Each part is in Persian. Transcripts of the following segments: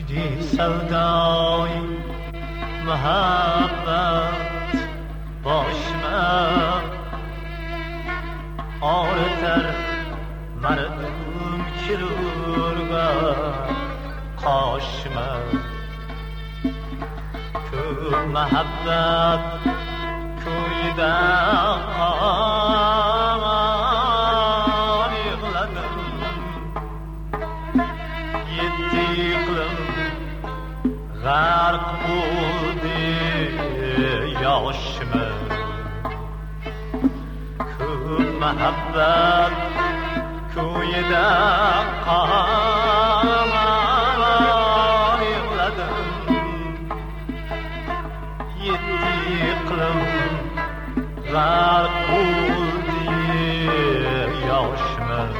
دی سودای محبت باشم آرتر مردم کلورگا قاشم که محبت کویده غرق بودی یاشمه که محبت کوی دقان یغلدم یدی قلم غرق بودی یاشمه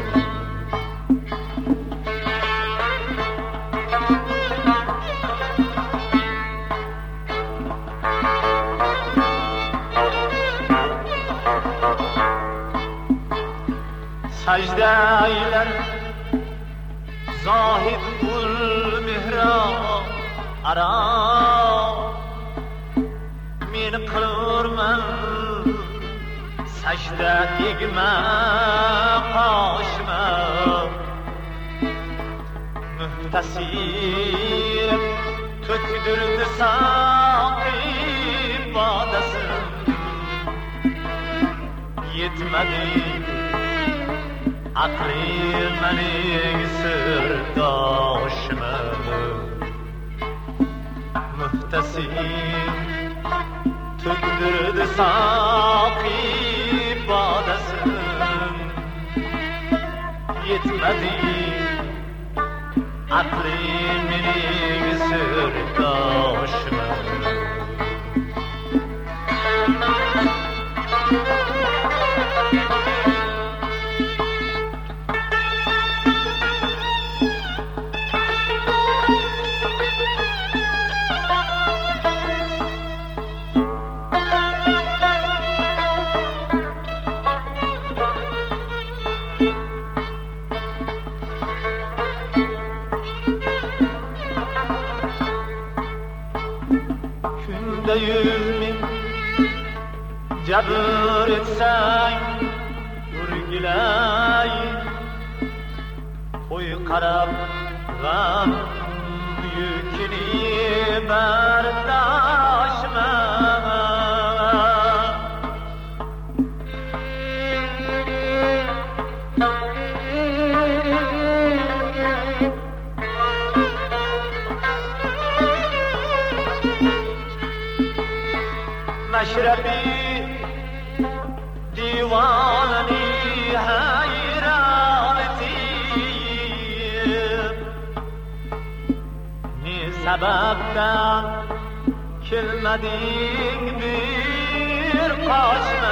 secde eyler zahid kul mihrab ara men qilurman secde igma qoshma muhtasib to'kdirdi saqib bodasin yetmadi عقلی منی سرداشمه محتسیم تدرد ساقی بادسم یتمدی عقلی منی سرداشمه yüzümün cebur etsen urgilay Koy karab gam yükünü berdaşma مشربی دیوانی حیرانتیم نی سببدن کلمدین بیر قاشمه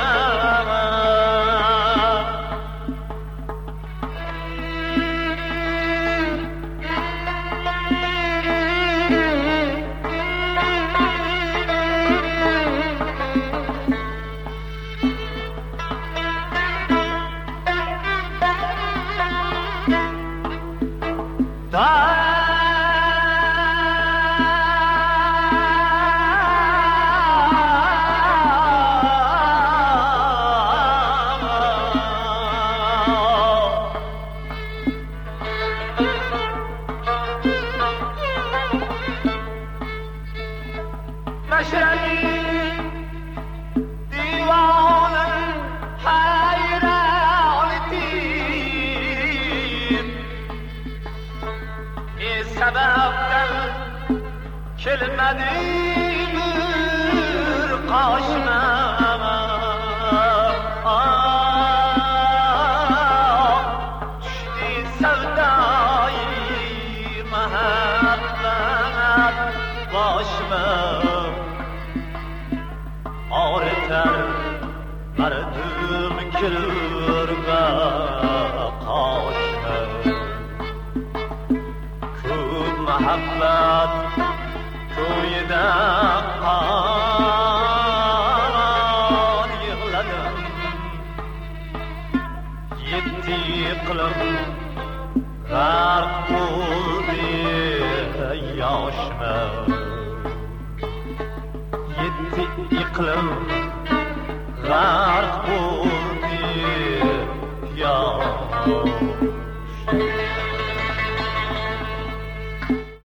محبت کوی دقان یغلدم یدی قلم غرق بودی yaşma yetti iklim g'arq bo'ldi yosh